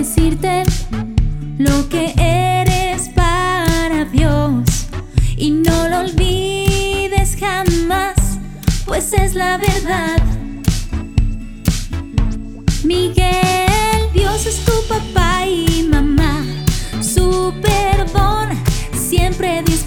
decirte lo que eres para Dios, y no lo olvides jamás, pues es la verdad. Miguel, Dios es tu papá y mamá, su perdón siempre dice